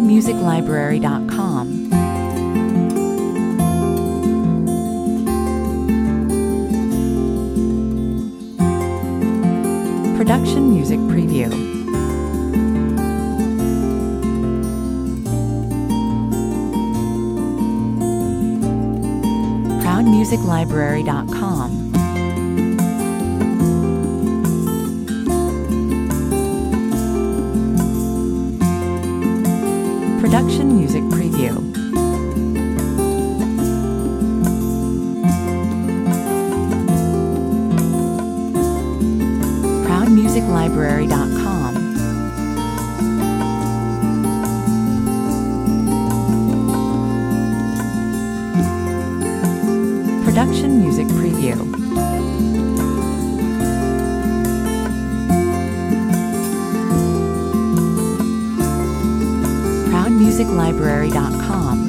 ProudMusicLibrary.com. Production Music Preview. ProudMusicLibrary.com. Production Music Preview. ProudMusicLibrary.com. Production Music Preview. ProudMusicLibrary.com.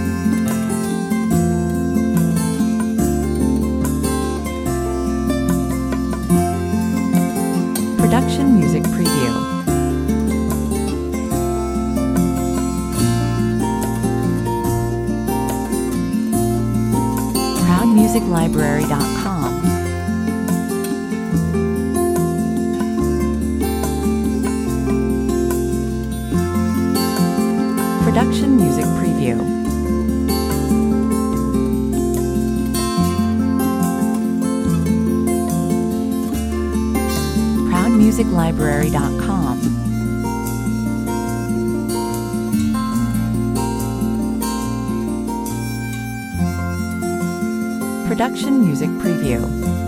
Production Music Preview. ProudMusicLibrary.com. Production Music Preview. ProudMusicLibrary.com. Production Music Preview.